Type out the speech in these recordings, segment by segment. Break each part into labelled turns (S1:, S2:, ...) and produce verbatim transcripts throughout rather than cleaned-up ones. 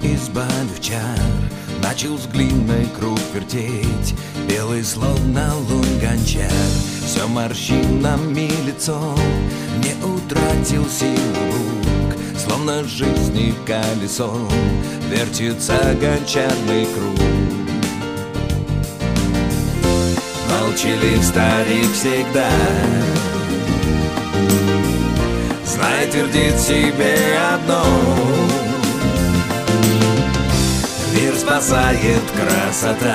S1: избавив чар, начал с глиной круг вертеть, белый словно лунь гончар. Все морщинами лицо, не утратил силу рук, словно жизни колесом вертится гончарный круг. Молчалив старик всегда, знай, твердит себе одно: мир спасает красота.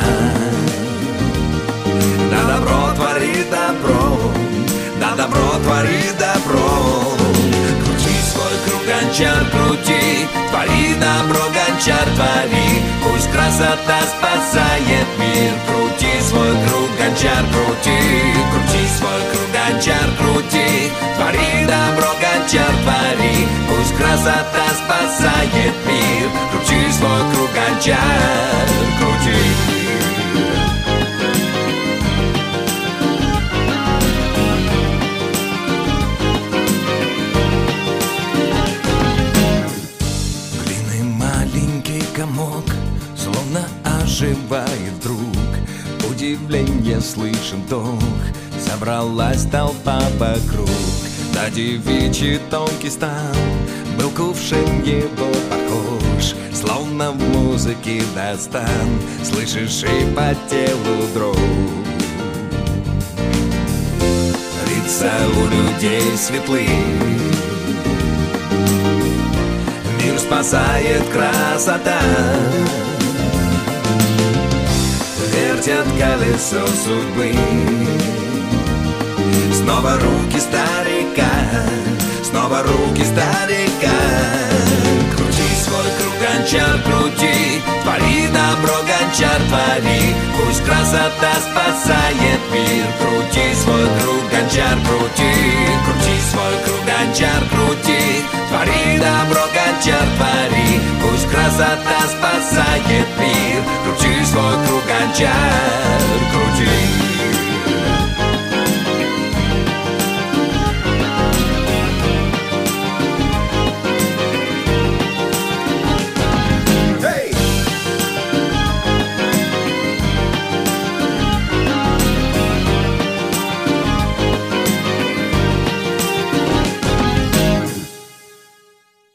S1: Да добро творит добро, да добро творит добро. Крути свой круг, гончар, крути, твори добро, гончар, твори. Пусть красота спасает мир. Крути свой круг, гончар, крути, крути свой круг, гончар, крути, твори добро, гончар, твори. Пусть красота спасает мир. Крути свой круг, гончар, крути. Комок, словно оживает вдруг, удивление слышен вдох, собралась толпа вокруг. На девичий тонкий стан был кувшин его похож, словно в музыке достан, слышишь и по телу дрожь. Лица у людей светлы, мир спасает красота. Вертят колесо судьбы, снова руки старика, снова руки старика. Крути свой круг, гончар, крути, твори добро, гончар, твори. Пусть красота спасает мир. Крути свой круг, гончар, крути, крути свой круг, гончар, крути, твори добро, гончар, твори. Пусть красота спасает